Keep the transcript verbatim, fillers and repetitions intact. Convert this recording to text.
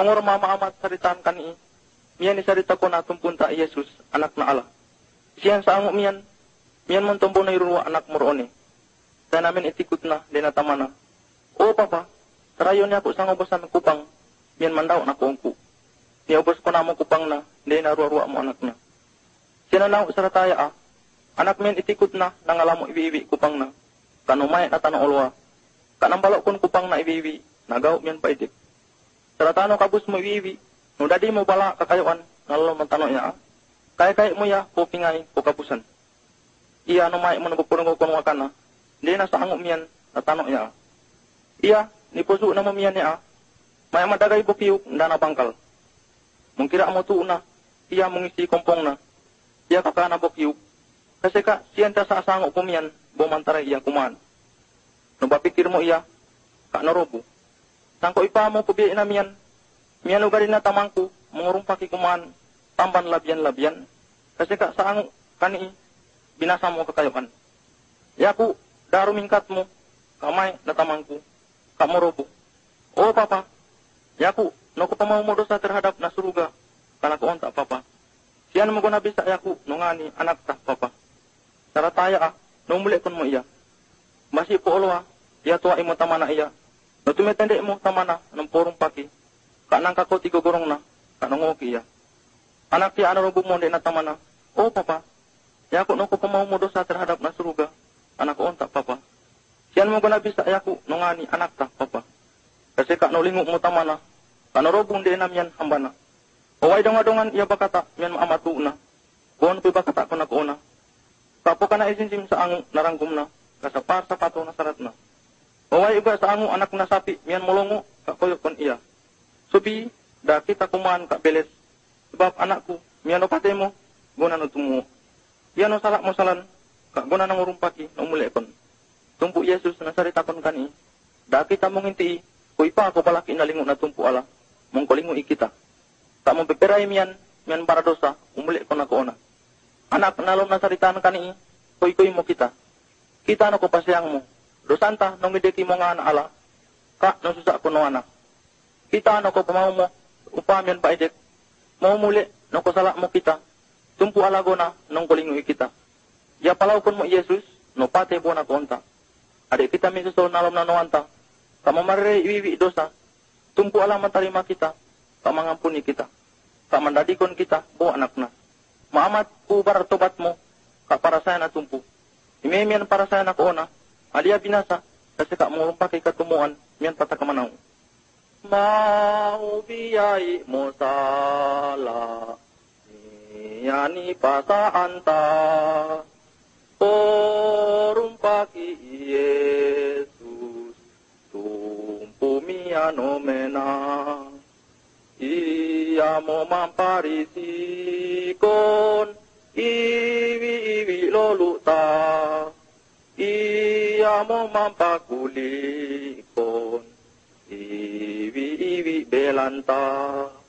Rongor mama amat saritaan kani. Mian isarita ko na tumpun ta Yesus, anak na Allah. Siyan sa ango mian, mian mon tumpo na iruwa anak morone. Saya namin itikot na, dinatamana. O papa, tarayon niya po sa ngobosan kupang, mian mandaw na kuongku. Niobos ko na mo kupang na, di naruwa-ruwa mo anak na. Siya na sarataya ah, anak mian itikot na, nangalamo ibi-ibi kupang na. Kanumay na tanong ulwa. Kanambalo kun kupang na ibi-ibi, nagaw mian paitik. Saratano kabus mo ibi-ibi, no dadi mo bala kakayuan, nalalo man tanong niya ah. Kaya-kaya mo ya, po pingay, po kapusan. Iya numay mo nabupulong ko kung wakana, di na sa ango mian, na tanong niya ah. Iya, nipuso na mo mian niya ah. May madagay bukiyok, nda na bangkal. Mung kira mo tuon na, iya mong isi kompong na, iya kakana bukiyok. Kasi ka, siyan ta sa asango ko mian, bumantaray iya kumaan. Nung bapikir mo iya, ka narobo. Sangko ipa mo pubiyain na miyan. Miyan ugarin na tamangko, mungurong pakikuman, tamban labyan-labyan. Kasi ka saan kani, binasa mo kakayuan. Yaku, daro mingkat mo, kamay na tamangko, kamurobo. O papa, yaku, no ko pamaw mo dosa terhadap na suruga, kalakoon ta papa. Siyan mo ko nabisa yaku, nungani, anak ta papa. Sarataya ah, nung muli kon mo iya. Masih po ulwa, iya tuwa imo tamana iya. No tumitende mo tamana ng purong paki. Kanang kako tigogorong na, kanang okay ya. Anak ti ano rubog mo di na tamana. O papa, yako no ko pamaw mo dosa terhadap na suruga. Anak ko onta papa. Siyan mo guna bisa yako nungani anak ta papa. Kasi ka no lingo mo tamana, kanorobong di nam yan hambana. O way dongadongan iya bakata, yan maamatu na. Kuon pi bakata ko na kuona. Kapo ka na isinsim sa ang naranggom na, kasapar sa pato na sarat na. Baway iba sa ango anak na sapi, miyan molongo, kakoyok kon iya. Subi, da kita kumaan ka beles. Sebab anakku, miyan o pate mo, guna no tumu. Yan o salak mo salan, ka guna nang urumpaki, na umuli kon. Tumpu Yesus na sarita kon kani, da kita mong inti, kuy pa ako palaki na lingo na tumpu ala, mong kolingo ikita. Ta mong peperay miyan, miyan para dosa, umuli kon ako ona. Anak nalom na saritaan kani, kuy kuy mo kita. Kita no ko pasayang mo. Dosanta, nung mideki mo nga na ala, ka, nung susa ko no anak. Kita, no ko pamaw mo, upamyan pa edek, maumuli, no ko sala mo kita, tumpu alago na, nung kulingoy kita. Ya palaw kon mo Yesus, no pate bo na konta. Adik kita misusol na alam na nuanta, kamamarere iwiwi dosa, tumpu alam matarima kita, kamangampuni kita, kamandadikon kita, bo anak na. Maamat ubar tobat mo, ka para saya na tumpu. Imemian para saya na koona, alia binasa, kasi ka murong pakay katumuan, miyan patakamanaw. Maubiyay mo sala, niyani pasaanta, porong paki Yesus, tumpu miyano mena, iya mo mamparisikon, iwi-iwi loluta, iya mo mampakulikon, iwi-iwi belanta.